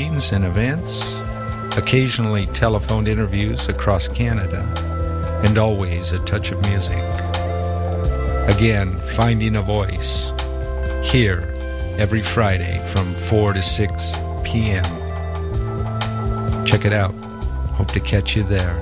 meetings and events, occasionally telephoned interviews across Canada, and always a touch of music. Again, Finding a Voice, here every Friday from 4 to 6 p.m. Check it out. Hope to catch you there.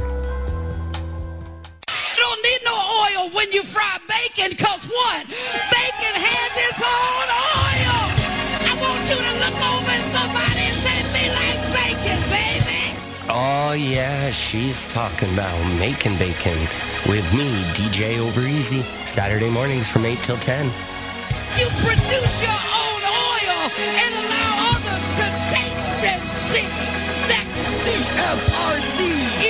You don't need no oil when you fry bacon, cause what? Bacon has its own oil. I want you to look over at somebody and say, me like bacon, baby. Oh yeah, she's talking about making bacon with me, DJ Over Easy, Saturday mornings from 8 till 10. You produce your own oil and allow others to taste and see that CFRC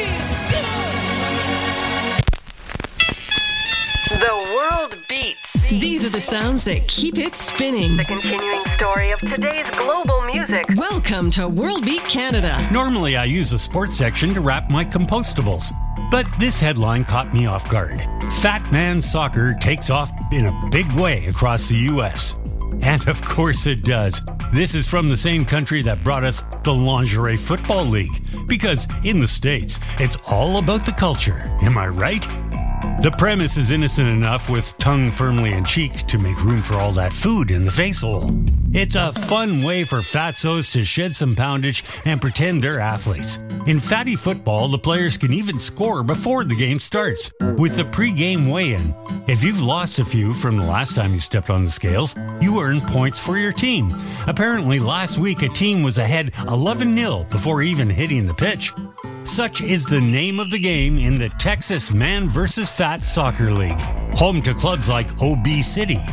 is good. The world beats. These are the sounds that keep it spinning. The continuing story of today's global music. Welcome to World Beat Canada. Normally, I use the sports section to wrap my compostables. But this headline caught me off guard. Fat Man Soccer takes off in a big way across the U.S. And of course it does. This is from the same country that brought us the Lingerie Football League. Because in the States, it's all about the culture. Am I right? The premise is innocent enough, with tongue firmly in cheek to make room for all that food in the face hole. It's a fun way for fatzos to shed some poundage and pretend they're athletes. In fatty football, the players can even score before the game starts, with the pre-game weigh-in. If you've lost a few from the last time you stepped on the scales, you earn points for your team. Apparently, last week a team was ahead 11-0 before even hitting the pitch. Such is the name of the game in the Texas Man vs. Fat Soccer League, home to clubs like OB City,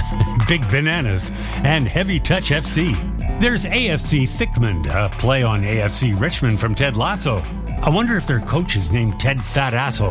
Big Bananas, and Heavy Touch FC. There's AFC Thickmond, a play on AFC Richmond from Ted Lasso. I wonder if their coach is named Ted Fat Asshole.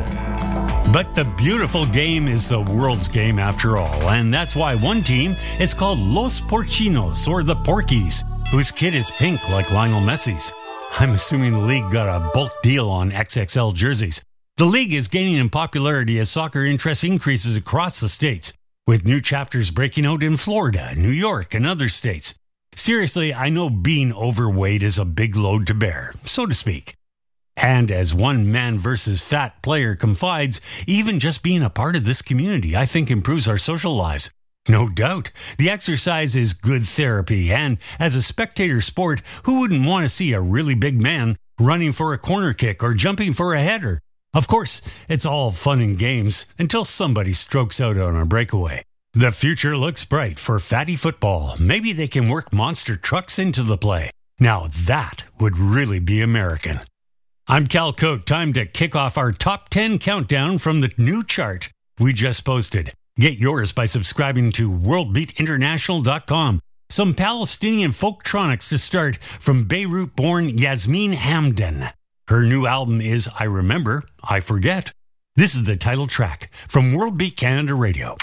But the beautiful game is the world's game after all, and that's why one team is called Los Porcinos, or the Porkies, whose kit is pink like Lionel Messi's. I'm assuming the league got a bulk deal on XXL jerseys. The league is gaining in popularity as soccer interest increases across the states, with new chapters breaking out in Florida, New York, and other states. Seriously, I know being overweight is a big load to bear, so to speak. And as one Man versus Fat player confides, even just being a part of this community, I think improves our social lives. No doubt. The exercise is good therapy, and as a spectator sport, who wouldn't want to see a really big man running for a corner kick or jumping for a header? Of course, it's all fun and games until somebody strokes out on a breakaway. The future looks bright for fatty football. Maybe they can work monster trucks into the play. Now that would really be American. I'm Cal Cote. Time to kick off our top 10 countdown from the new chart we just posted. Get yours by subscribing to worldbeatinternational.com. Some Palestinian folktronics to start from Beirut-born Yasmin Hamdan. Her new album is I Remember, I Forget. This is the title track from World Beat Canada Radio.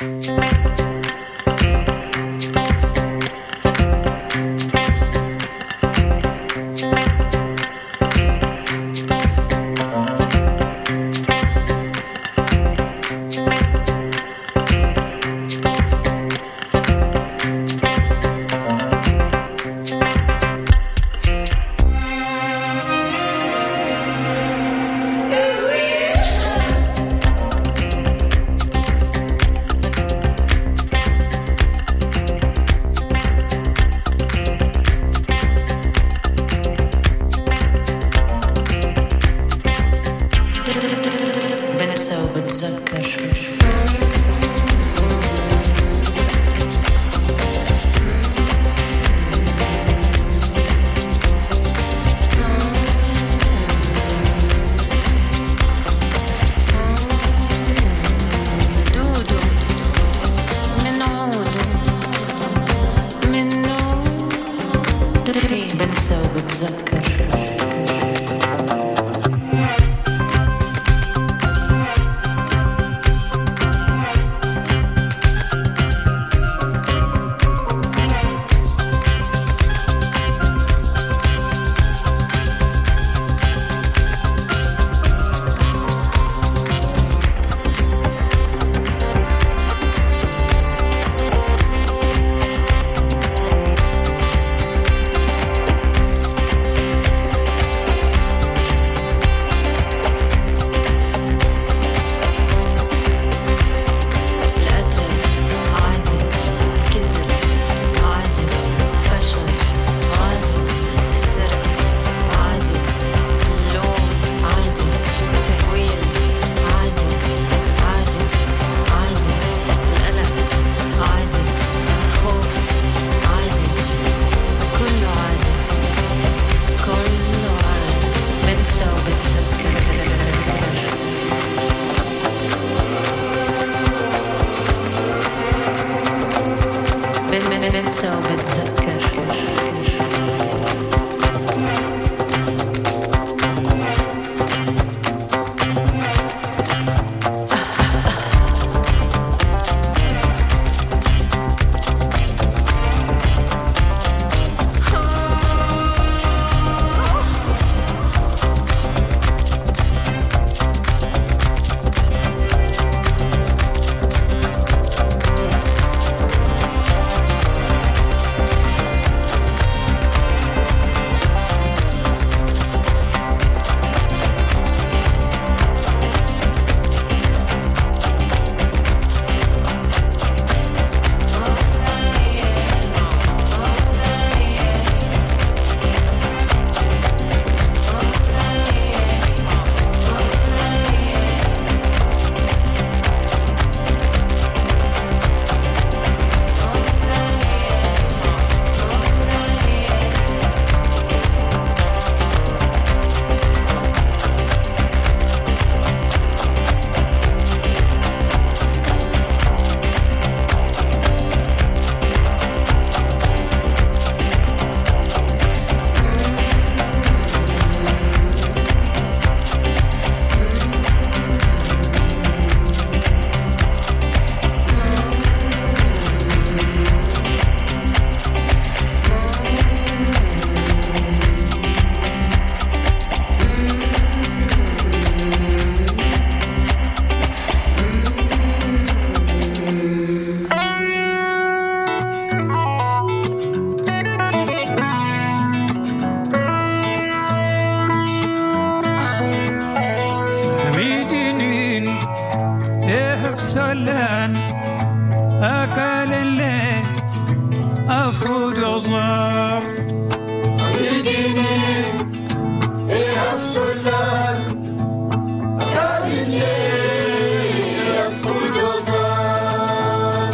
سلان أكل الليل أفرود عظام عيديني إيه سلان أكل الليل أفرود عظام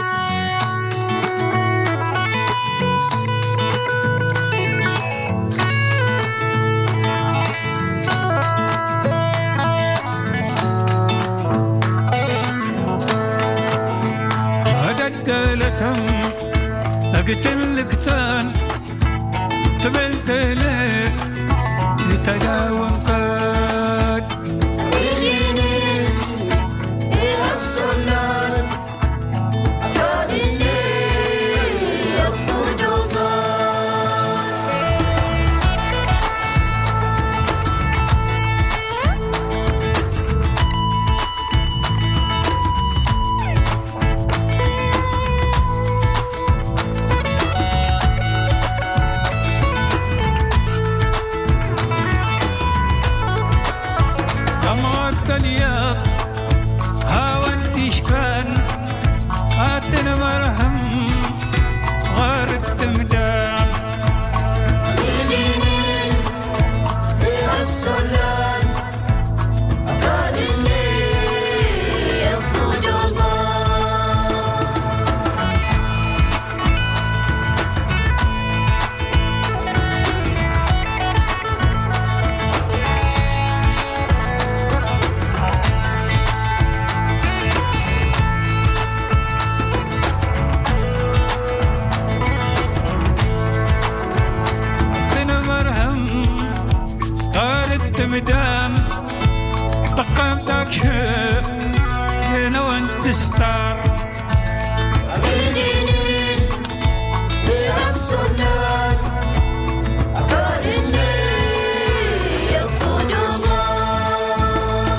قالتهم أقتل كتان تبلت ليه يتداوم قاد عيديني إيه سلان أكل الليل أفرود عظام الياق هاوانت إشكان آتنا مرهم غار التمدان عيديني إيه سلان أكل الليل أفرود عظام مدام طقمتك شيء هنا وانت ستار عيديني إيه سلان أكل الليل أفرود عظام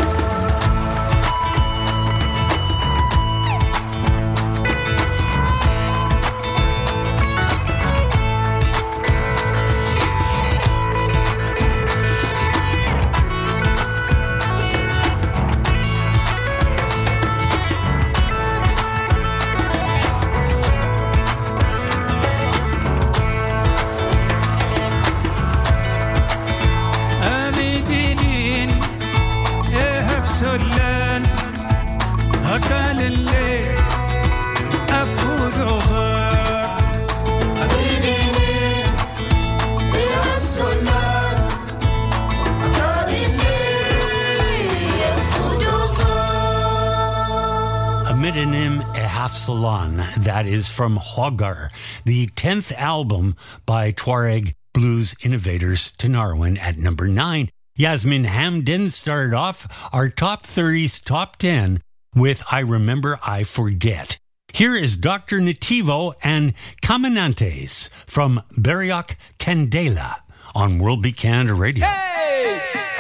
سلان هكال الليل أفوت عصار عيديني إيه سلان أكل الليل أفرود عظام A Midanim Ehaf Salon, that is from Hogar, the 10th album by Tuareg blues innovators Tinariwen at number 9. Yasmin Hamden started off our top 30's top 10 with I Remember I Forget. Here is Dr. Nativo and Caminantes from Bariok Candela on World Beat Canada Radio. Hey!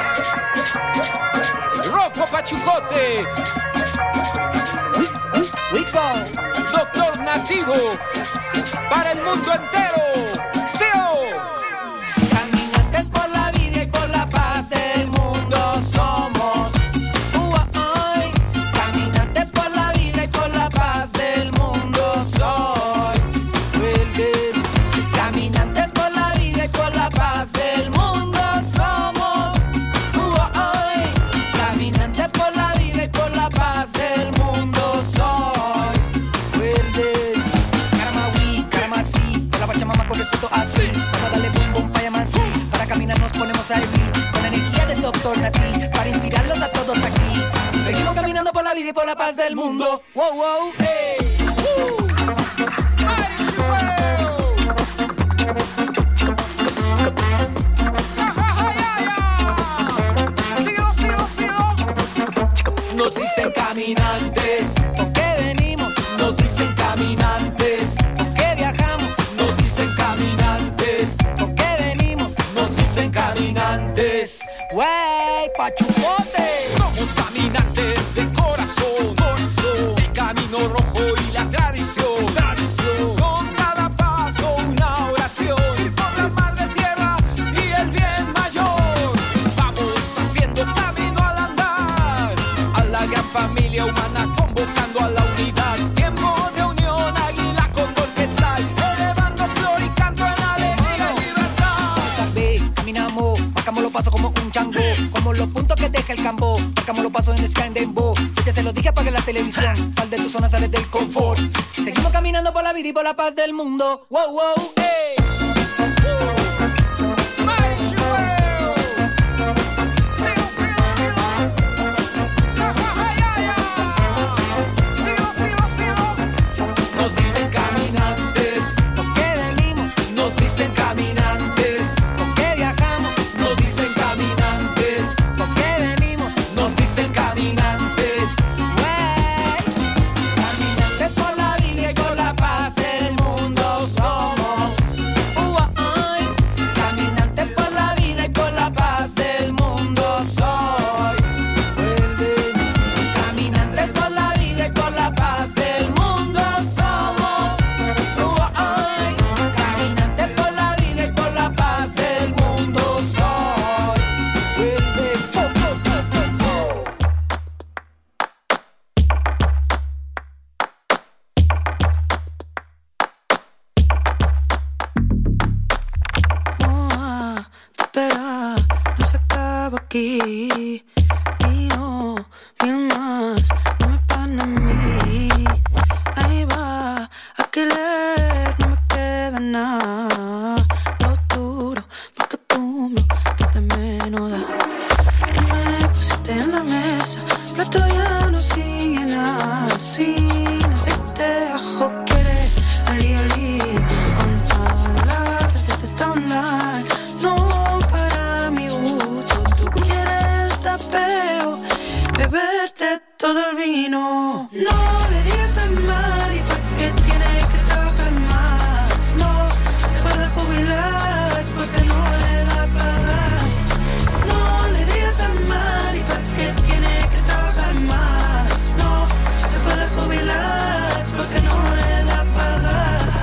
Rocco Pachucote. We go. Doctor Nativo. Para el mundo entero. ¡Seo! Caminantes por la vida y por la paz del mundo somos. Ay, caminantes por la vida y por la paz del mundo soy. Caminantes por la vida y por la paz del mundo somos. Ay, caminantes por la vida y por la paz del mundo soy. Caramawi, caramasi, con la pachamama con respeto así. Vamos a darle boom boom fireman sí. Para caminar nos ponemos a vivir con la energía del Dr. Nati para inspirarlos a todos aquí. Seguimos caminando por la vida y por la paz del mundo. Wow, wow, hey. Nos dicen caminantes, ¿por qué venimos? Nos dicen caminantes, ¿por qué viajamos? Nos dicen caminantes, ¿por qué venimos? Nos dicen caminantes, wey, Pachucote. Somos caminantes de corazón, corazón. El camino rojo y la tradición, tradición. Con cada paso una oración. Y por la madre tierra y el bien mayor. Vamos haciendo camino al andar. A la gran familia humana convocando. Marcamos los pasos como un chango, como los puntos que deja el cambo. Marcamos los pasos en Sky and Dembo. Yo que se lo dije, apague la televisión. Sal de tu zona, sales del confort. Seguimos caminando por la vida y por la paz del mundo. Wow, wow, hey. Nos dicen caminantes, ¿por qué venimos? Nos dicen caminantes, ¿por qué viajamos? Nos dicen caminantes, ¿por qué venimos? Nos dicen caminantes, caminantes por la vida y por la paz del mundo somos. Caminantes por la vida y por la paz del mundo soy. Caminantes por la vida y por la paz del mundo somos. Caminantes por la vida y por la paz del mundo soy. Espera, no se acaba aquí. Y no, mil más, no me pan a mí. Ahí va, a que leer, no me queda nada. Lo duro, porque tú me quitas menos da. Me pusiste en la mesa, plato ya no sin llenar. Sin hacerte ajo, querer, ali, con la red de esta online. No para mi gusto, tú quieres el tapeo, beberte todo el vino. No le digas a Mari porque tiene que trabajar más. No se puede jubilar porque no le da pagas. No le digas a Mari porque tiene que trabajar más. No se puede jubilar porque no le da pagas.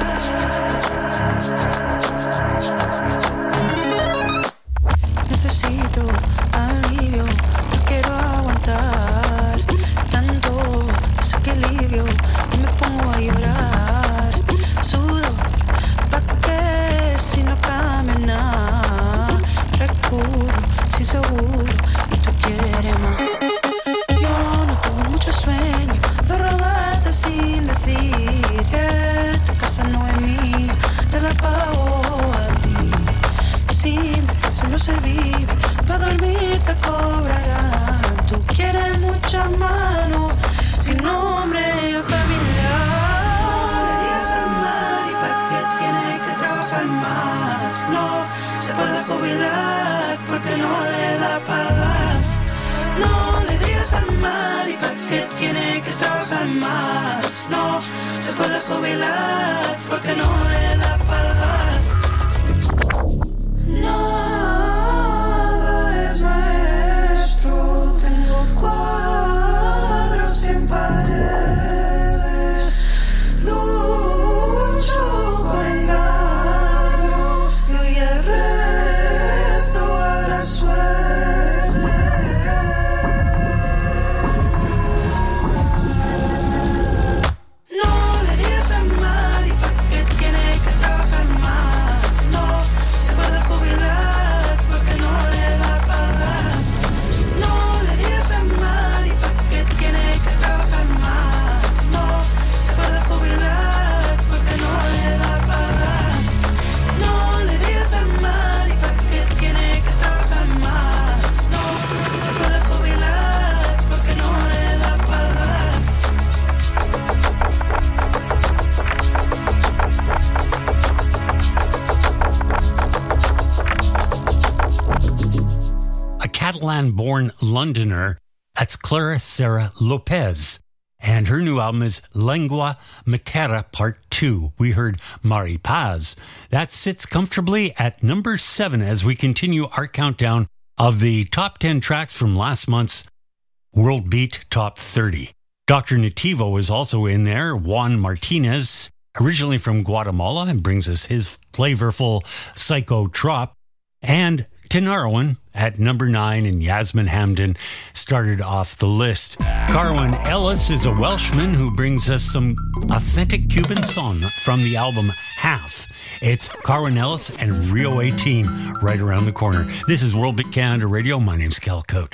Necesito alivio, no quiero aguantar tanto desequilibrio y me pongo a llorar. Sudo, pa' que si no cambia nada, recurro sin seguro y tú quieres más. Yo no tengo mucho sueño, lo robaste sin decir. Esta casa no es mía, te la pago a ti. Sin descanso no se vive, pa' dormir te cobrarán. Tú quieres muchas manos, sin nombre o familiar. No le digas a Mari pa' que tiene que trabajar más. No se puede jubilar porque no le da pagas. No le digas a Mari pa' que tiene que trabajar más. No se puede jubilar porque no le da pagas. Nada es nuestro, tengo cuadros sin paredes, lucho con engaño y hoy rezo a la suerte. No le digas a Mari porque tiene que trabajar más. No se puede jubilar porque no le da pagas. No le digas a Mari porque tiene que trabajar más. No se puede jubilar porque no le da pagas. No le digas a Mari porque tiene que trabajar más. No se puede jubilar porque no le da pagas. A Catalan-born Londoner, that's Clara Sarah Lopez. And her new album is Lengua Matera Part 2. We heard Mari Paz. That sits comfortably at number 7 as we continue our countdown of the top 10 tracks from last month's World Beat Top 30. Dr. Nativo is also in there. Juan Martinez, originally from Guatemala, and brings us his flavorful Psycho Trop. And Tenarwan at number 9, and Yasmin Hamdan started off the list. Carwyn Ellis is a Welshman who brings us some authentic Cuban song from the album Half. It's Carwyn Ellis and Rio 18 right around the corner. This is World Beat Canada Radio. My name's Cal Cote.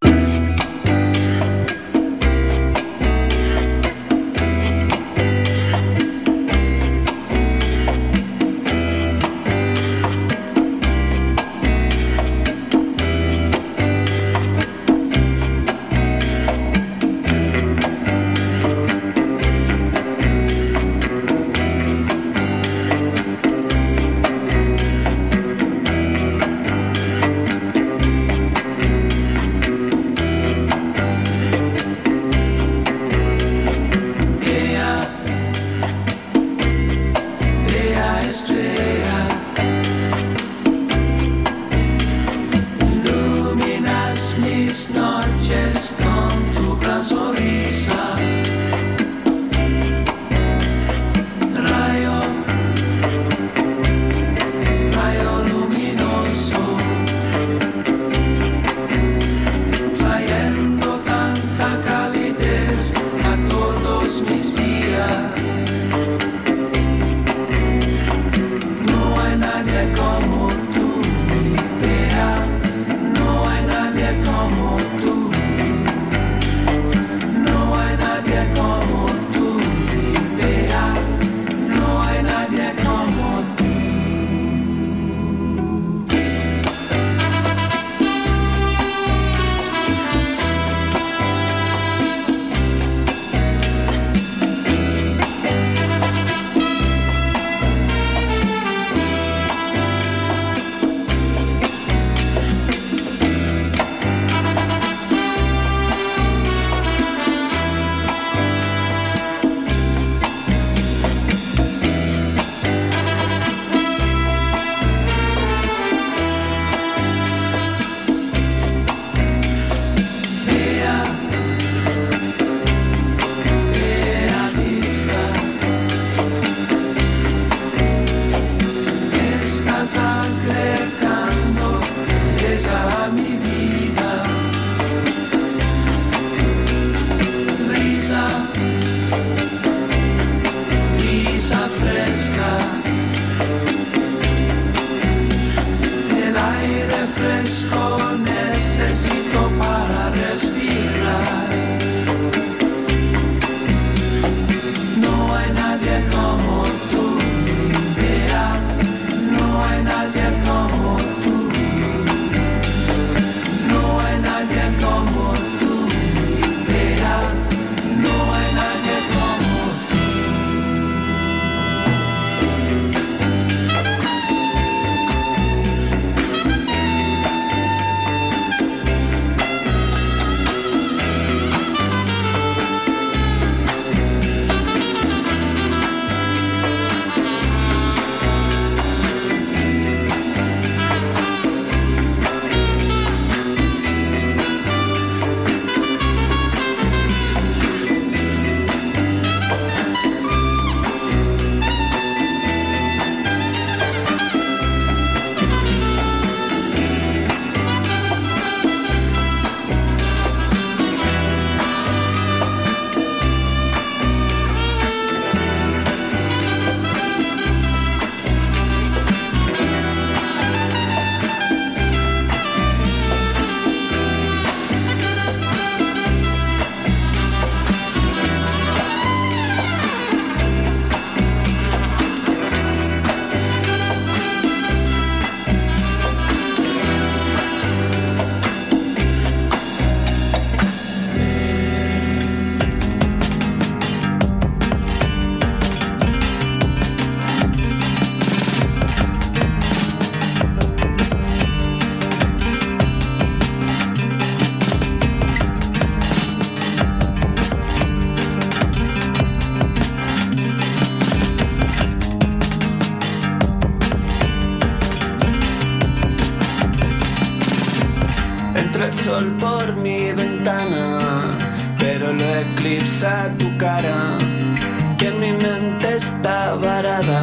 el sol por mi ventana, pero lo eclipsa tu cara, que en mi mente está varada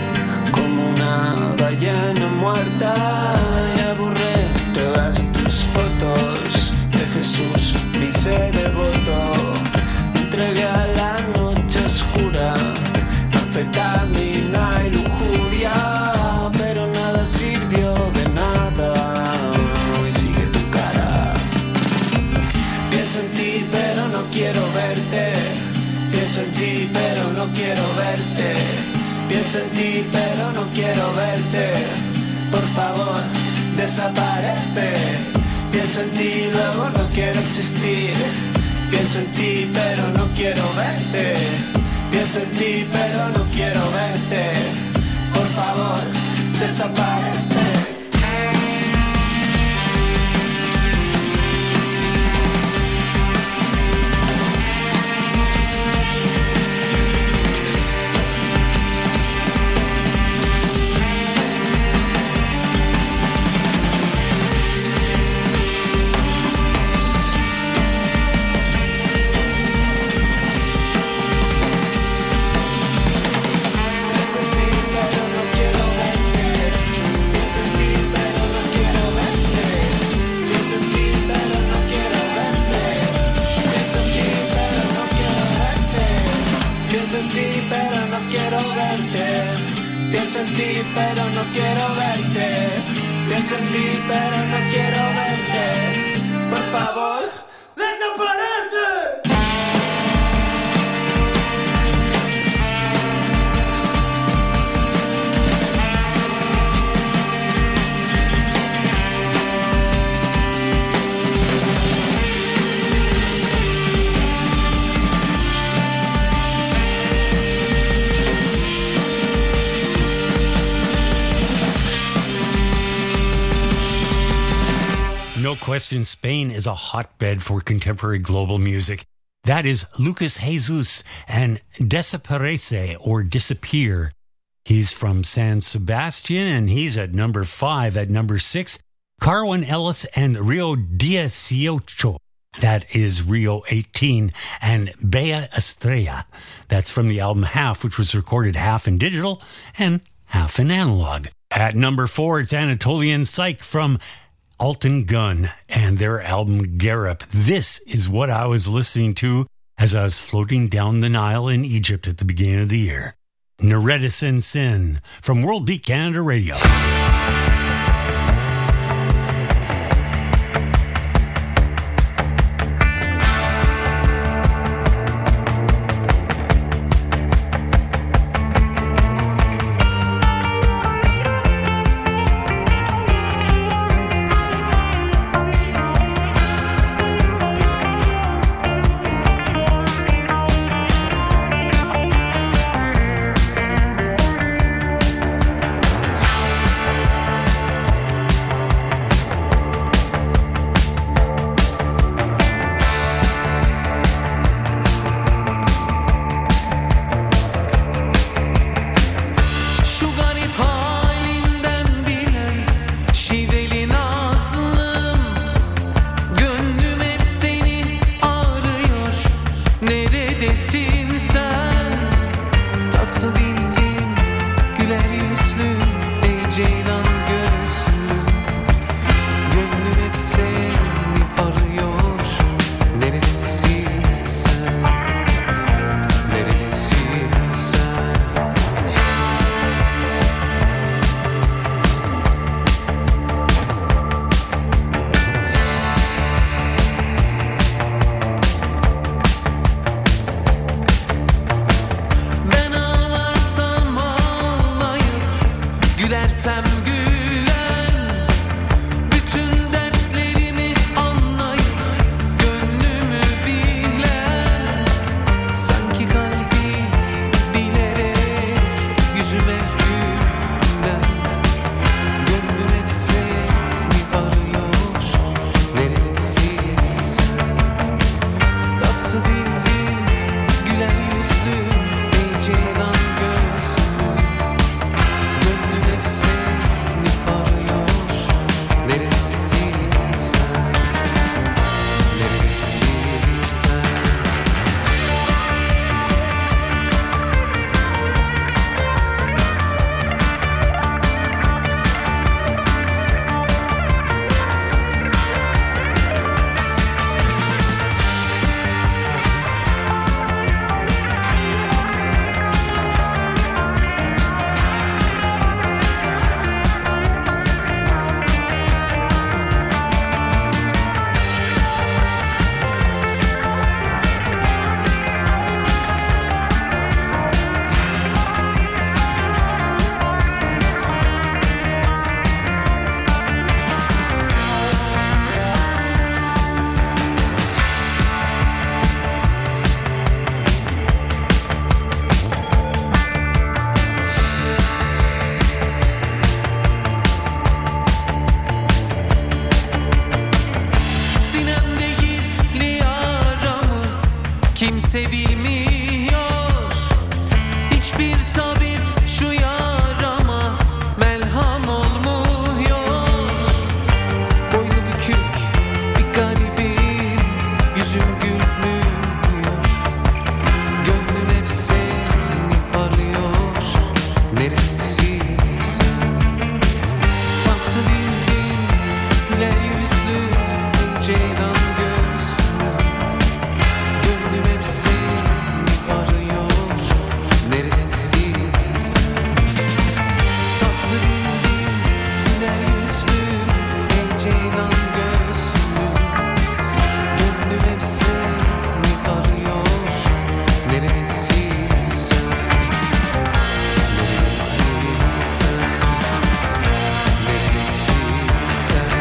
como una ballena muerta. Y aburré todas tus fotos de Jesús, mi hice devoto. Pienso en ti pero no quiero verte, por favor, desaparece. Pienso en ti, luego no quiero existir. Pienso en ti pero no quiero verte. Pienso en ti pero no quiero verte, por favor, desaparece. Pienso en ti pero no quiero verte. Pienso en ti pero no quiero verte, por favor, desaparece. No question, Spain is a hotbed for contemporary global music. That is Lucas Jesus and Desaparece, or Disappear. He's from San Sebastian, and he's at number 5. At number 6, Carwin Ellis and Rio 18. That is Rio 18. And Bella Estrella. That's from the album Half, which was recorded half in digital and half in analog. At number 4, it's Anatolian Psych from Alton Gun and their album Garip. This is what I was listening to as I was floating down the Nile in Egypt at the beginning of the year. Nereda Sin Sin from World Beat Canada Radio. inan göğsümün gönlüm hep seni arıyor. Neredesin sen? Neredesin sen? Neredesin sen?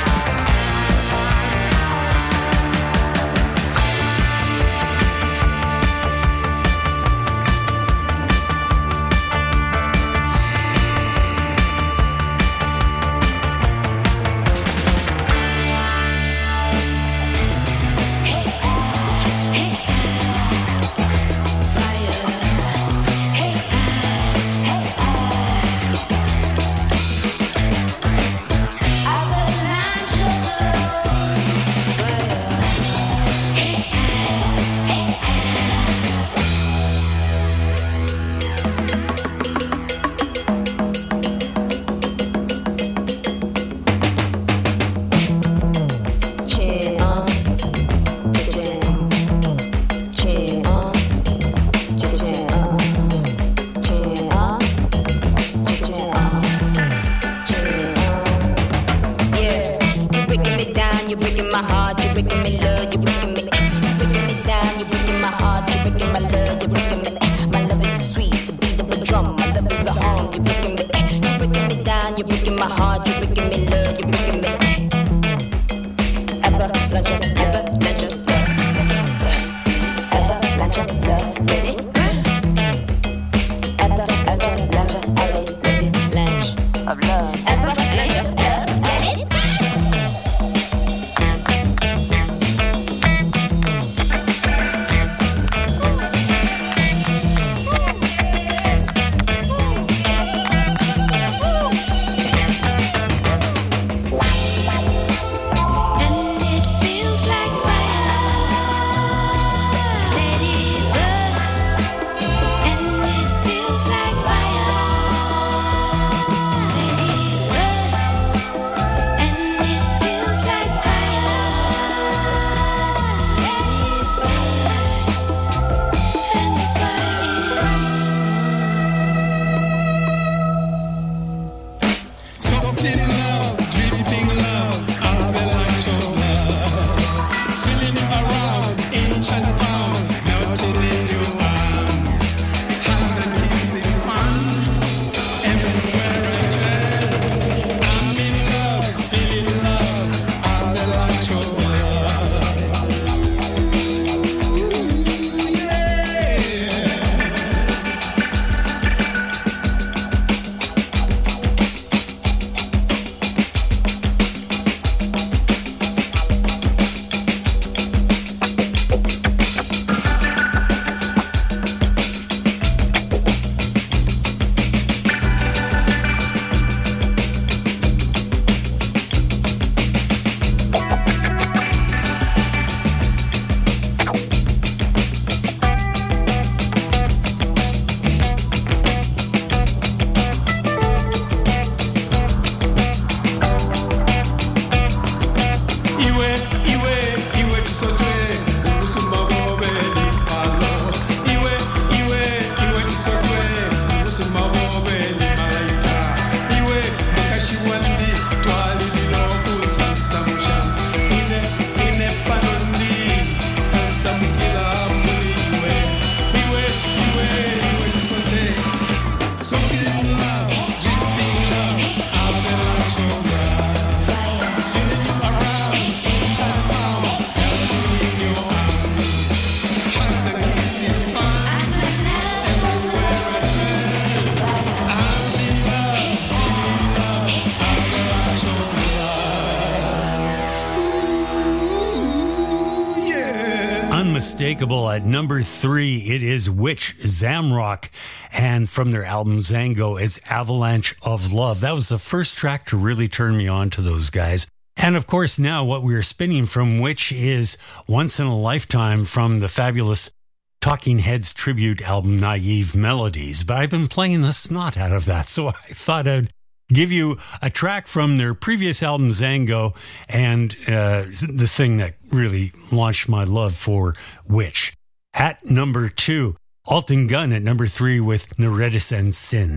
Unmistakable at number 3, it is Witch Zamrock, and from their album Zango, it's Avalanche of Love. That was the first track to really turn me on to those guys. And of course, now what we're spinning from Witch is Once in a Lifetime from the fabulous Talking Heads tribute album Naive Melodies. But I've been playing the snot out of that, so I thought I'd give you a track from their previous album Zango and the thing that really launched my love for Witch. At number 2, Alton Gunn at number 3 with Neredes and Sin.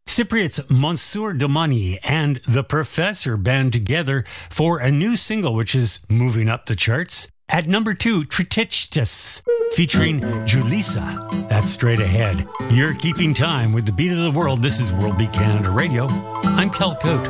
Cypriots Monsieur Domani and The Professor band together for a new single which is moving up the charts. At number 2, Tritichtis, featuring Julissa. That's straight ahead. You're keeping time with the beat of the world. This is World Beat Canada Radio. I'm Kel Coat.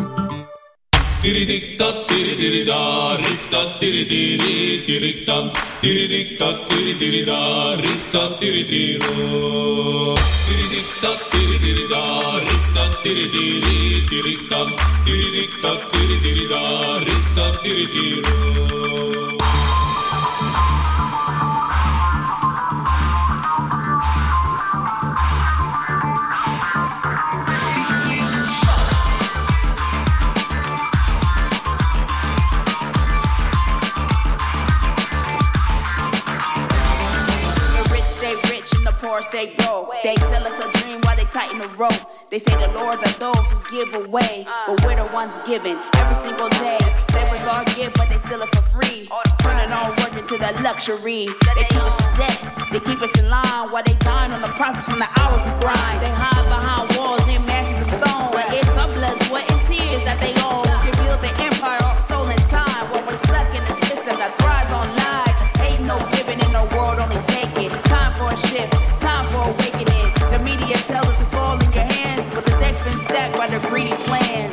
Poor stay broke. They sell us a dream while they tighten the rope. They say the lords are those who give away, but we're the ones giving every single day. Favors are gift, but they steal it for free. Turning on work into that luxury. They keep us in debt, they keep us in line while they dine on the profits from the hours we grind. They hide behind walls in mansions of stone, but it's our blood, sweat, and tears that they owe. They build the empire on stolen time while we're stuck in the system that thrives on lies. Ain't no giving in the world, only taking. Time for a shift, time for awakening. The media tells us it's all in your hands, but the deck's been stacked by their greedy plans.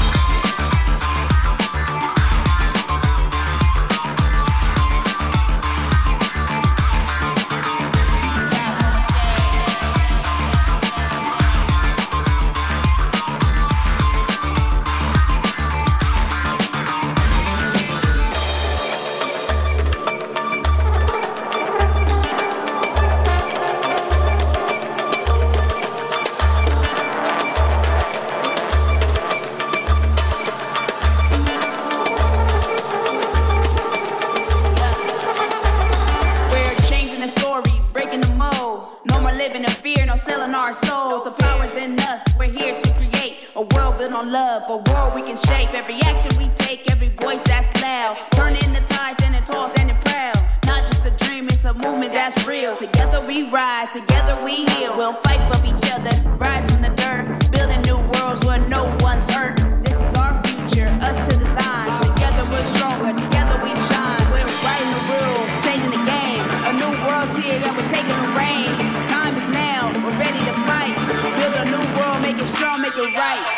A world we can shape, every action we take, every voice that's loud. Turning the tide, standing tall, standing proud. Not just a dream, it's a movement that's real. Together we rise, together we heal. We'll fight for each other, rise from the dirt, building new worlds where no one's hurt. This is our future, us to design. Together we're stronger, together we shine. We're writing the rules, changing the game. A new world's here and we're taking the reins. Time is now, we're ready to fight. Build a new world, make it strong, make it right.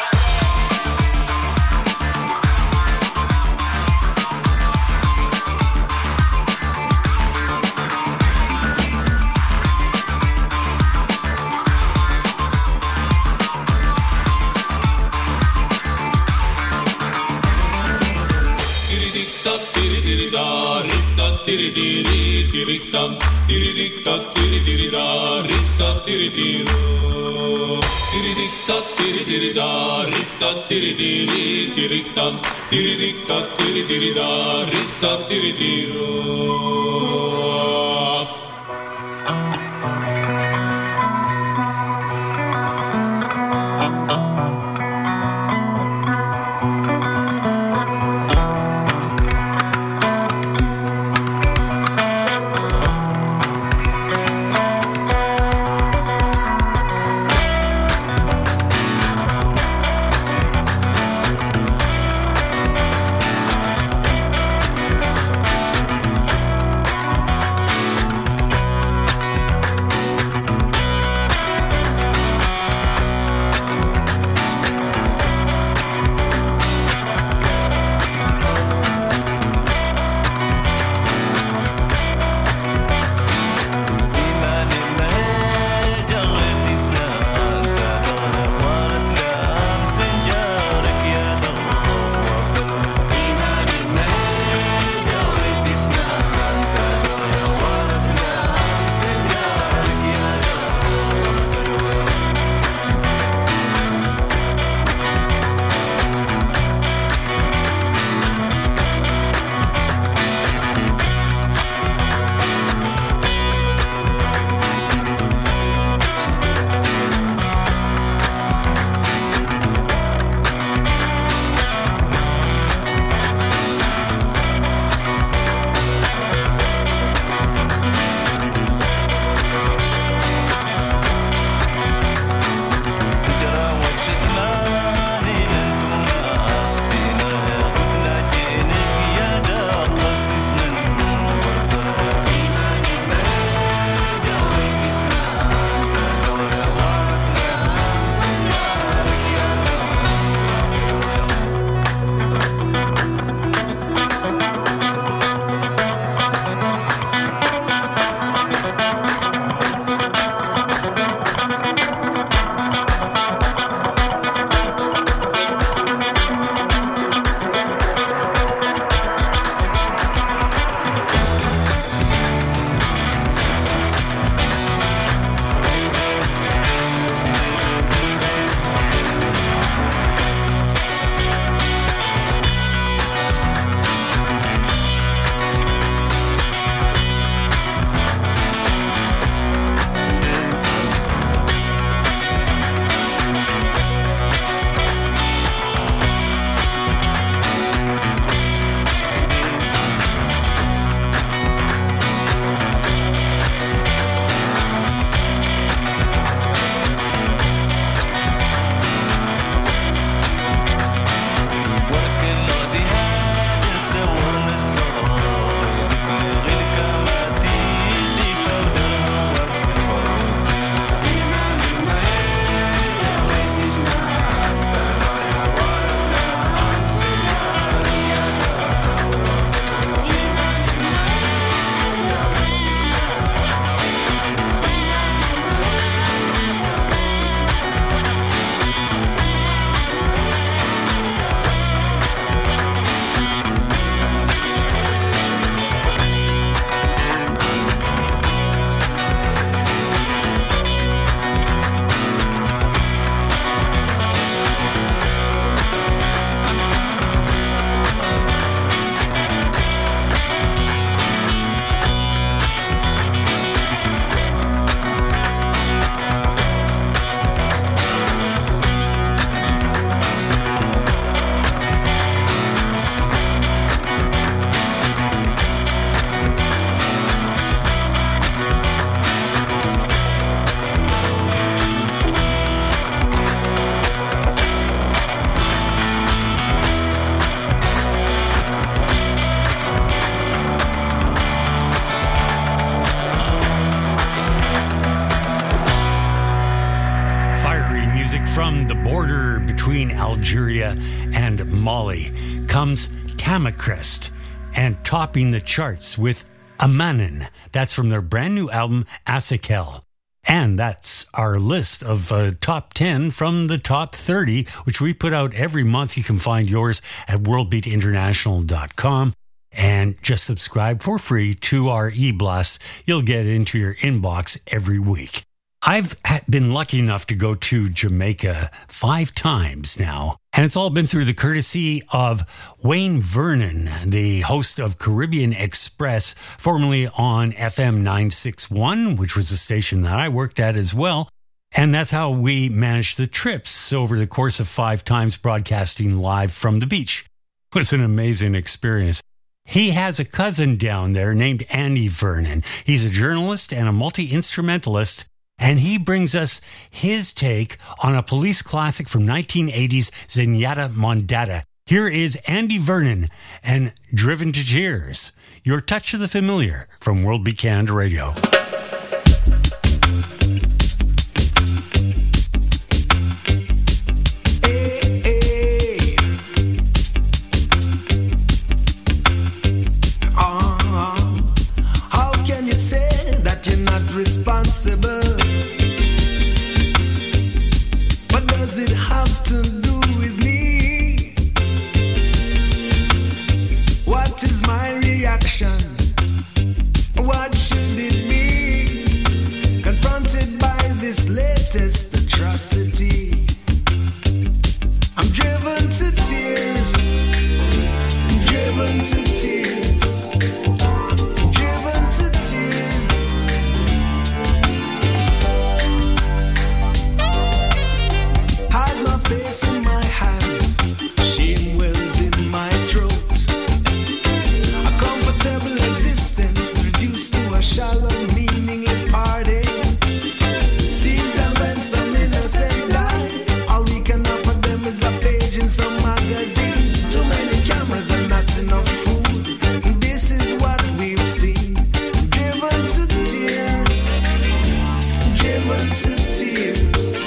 Sophia and Molly comes Tamakrest and topping the charts with Amanin. That's from their brand new album, Asakel. And that's our list of top 10 from the top 30, which we put out every month. You can find yours at worldbeatinternational.com and just subscribe for free to our e-blast. You'll get it into your inbox every week. I've been lucky enough to go to Jamaica 5 times now, and it's all been through the courtesy of Wayne Vernon, the host of Caribbean Express, formerly on FM 961, which was the station that I worked at as well. And that's how we managed the trips over the course of 5 times broadcasting live from the beach. It was an amazing experience. He has a cousin down there named Andy Vernon. He's a journalist and a multi-instrumentalist, and he brings us his take on a police classic from 1980's Zenyatta Mondatta. Here is Andy Vernon and Driven to Tears, your touch of the familiar from World Beat Canada Radio. How can you say that you're not responsible? Does it have to do with me? What is my reaction? What should it be? Confronted by this latest atrocity, I'm driven to tears, driven to tears, driven to tears. Hide my face in my hands, shame wells in my throat. A comfortable existence reduced to a shallow, meaningless party. Seems that when some innocent die, all we can offer them is a page in some magazine. Too many cameras and not enough food. This is what we've seen. Driven to tears, driven to tears.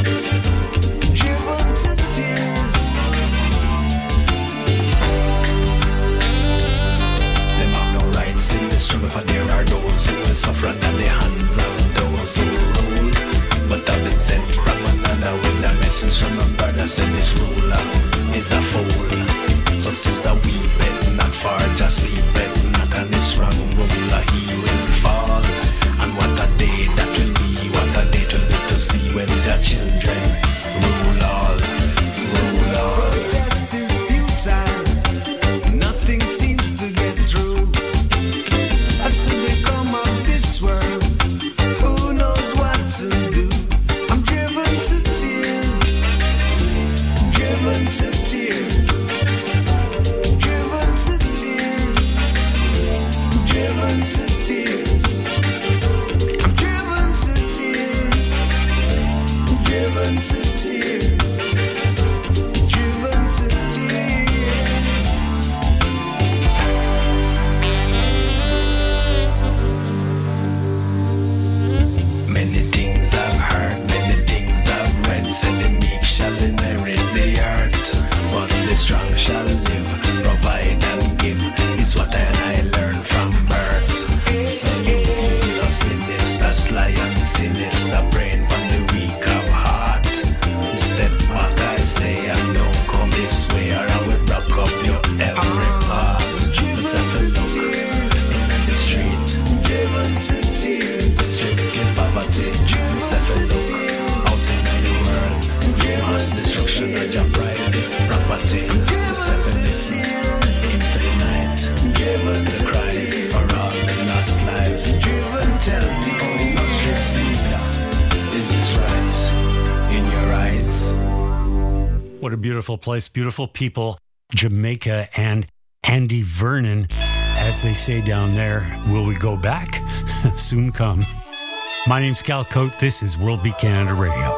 Them have no rights in this struggle, for there are those who will suffer under the hands of those who rule. But I've been sent from another with a message from a brother, said this ruler is a fool. So sister, we bet not far, just leave bet not on this wrong ruler, he will fall. And what a day that will be, what a day to live to see when the children rule all. Protest is futile, nothing seems to get through. As to become of this world, who knows what to do? I'm driven to tears, driven to tears, driven to tears, driven to tears. I'm driven to tears, driven to tears. Many things I've heard, many things I've read, say the meek shall inherit the earth, but the strong shall live, provide and give, is what I learned from birth. So you the sinister, sly and sinister, brain on the weak of heart. Step back, I say, and don't come this way, or I will rock up your every part. Just have to look in the street, driven to tears, strictly poverty. Just have to look out in the world, mass destruction of your pride, property. Just have to listen into the night, the cries for all the lost lives. Driven tell the streets leader, is this right in your eyes? What a beautiful place, beautiful people, Jamaica and Andy Vernon. As they say down there, will we go back? Soon come. My name's Cal Coate. This is World Beat Canada Radio.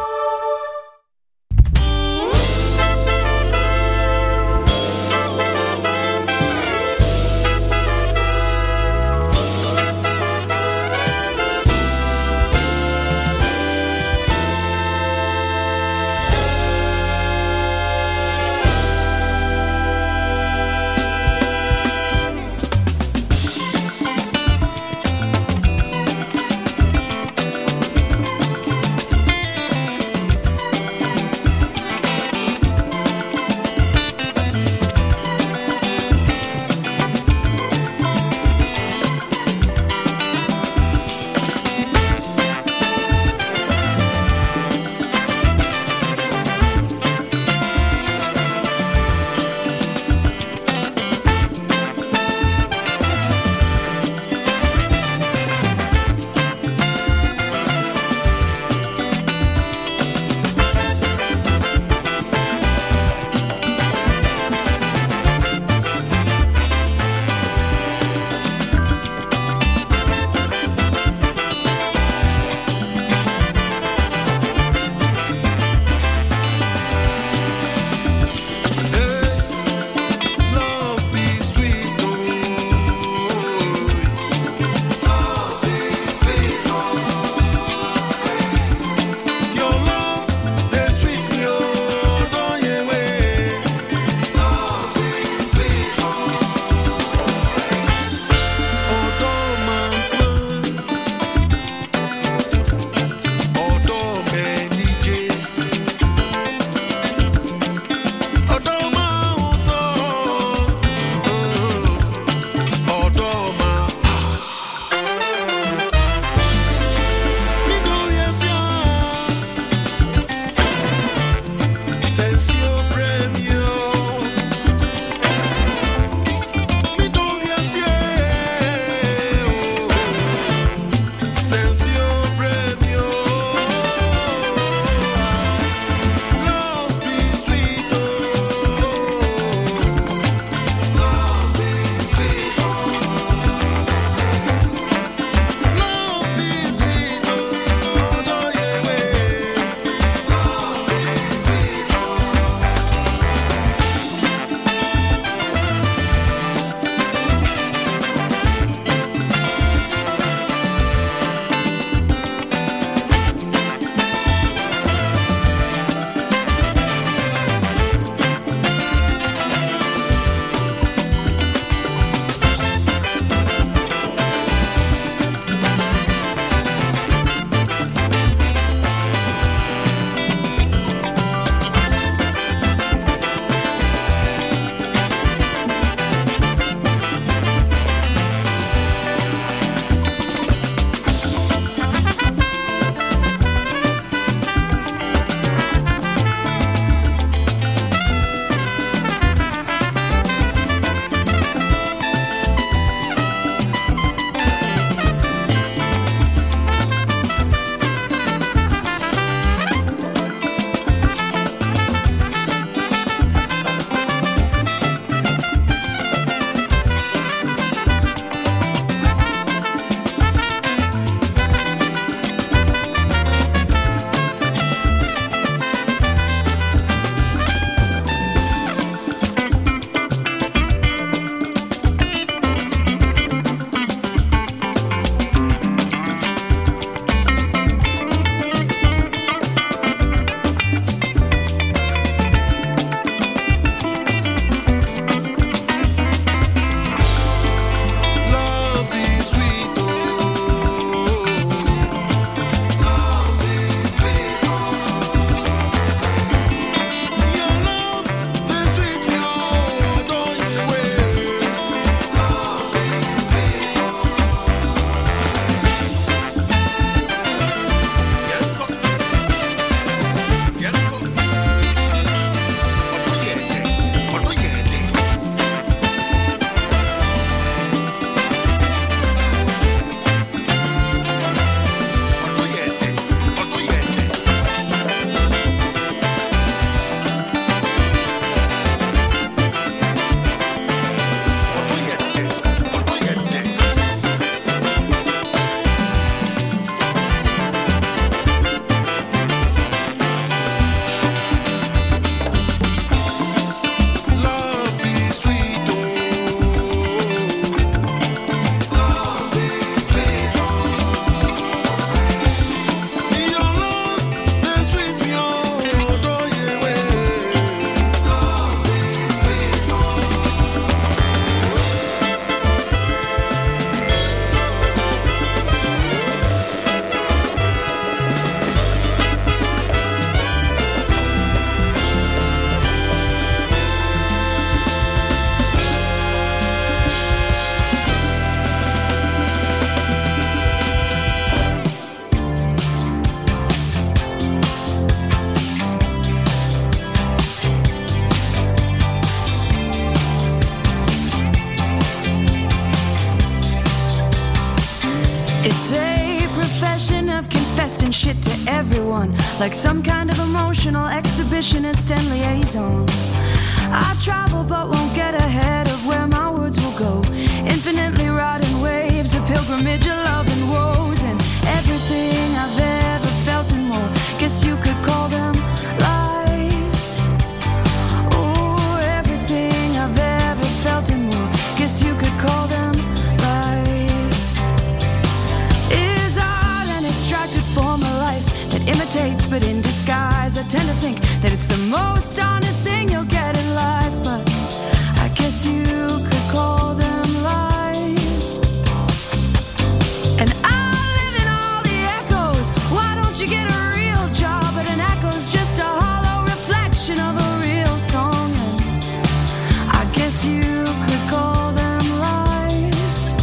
It's a profession of confessing shit to everyone, like some kind of emotional exhibitionist and liaison. I travel but won't get ahead of where my words will go. Infinitely riding waves, a pilgrimage of love and woes, and everything I've ever felt and more. Guess you could call them lies. Oh, everything I've ever felt and more. Guess you could call them lies. Is art an extracted form of life that imitates but in disguise? I tend to think that it's the most honest thing you'll get in life, but I guess you could call them lies. And I live in all the echoes. Why don't you get a real job? But an echo's just a hollow reflection of a real song. And I guess you could call them lies.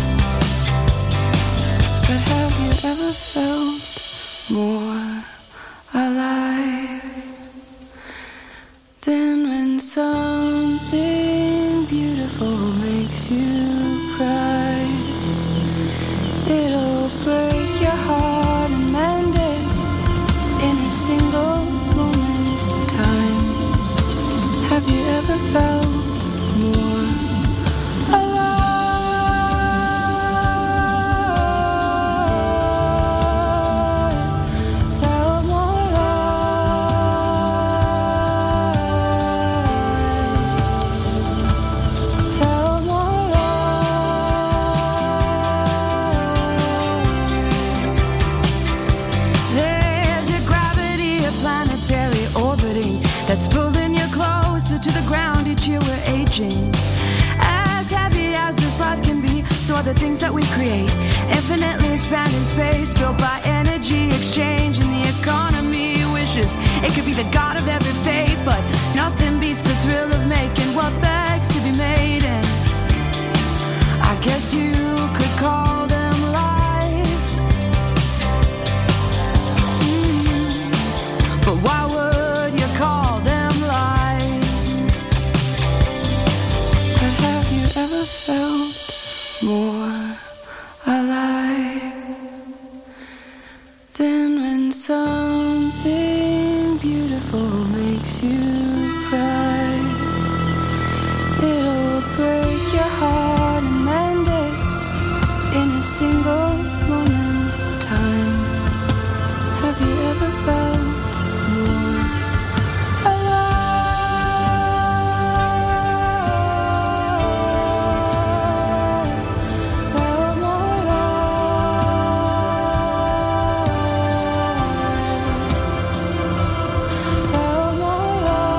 But have you ever felt more alive than when something beautiful makes you cry? It'll break your heart and mend it in a single moment's time. Have you ever felt more alive? Felt more alive? Felt more alive? There's a gravity, a planetary orbiting that's pulling you closer to the ground. Each year we're aging. As heavy as this life can be, so are the things that we create. Infinitely expanding space, built by energy exchange, and the economy wishes it could be the god of every fate. But nothing beats the thrill of making what begs to be made. And I guess you could call them lies. But why would you call them lies? But have you ever felt more alive than when something beautiful makes you cry? It'll break your heart and mend it in a single moment's time. Have you ever felt more alive? Felt more alive? Felt more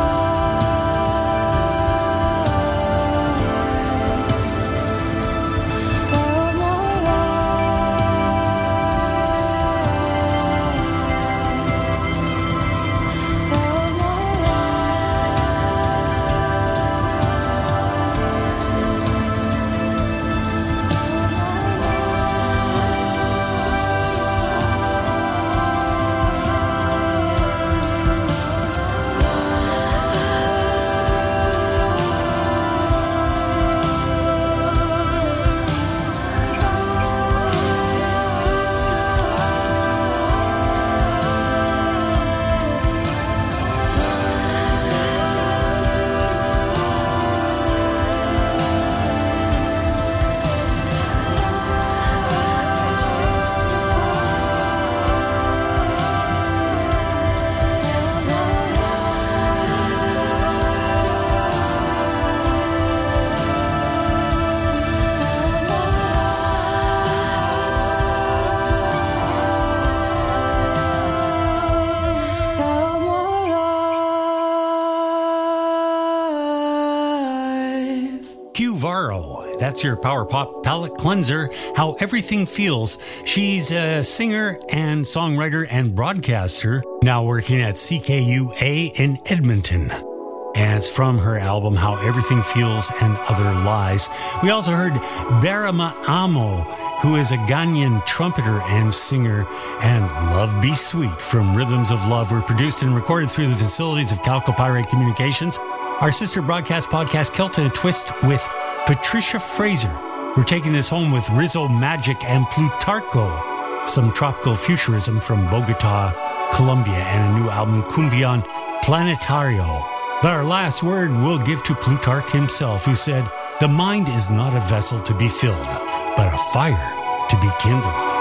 alive? Felt more Varro. That's your Power Pop palette cleanser, How Everything Feels. She's a singer and songwriter and broadcaster, now working at CKUA in Edmonton. And it's from her album, How Everything Feels and Other Lies. We also heard Barama Amo, who is a Ghanaian trumpeter and singer, and Love Be Sweet from Rhythms of Love were produced and recorded through the facilities of Calco Pirate Communications. Our sister broadcast podcast, Kelta and Twist, with Patricia Fraser. We're taking this home with Rizzo Magic and Plutarco. some tropical futurism from Bogota, Colombia, and a new album, Cumbion Planetario. But our last word we'll give to Plutarch himself, who said, "The mind is not a vessel to be filled, but a fire to be kindled."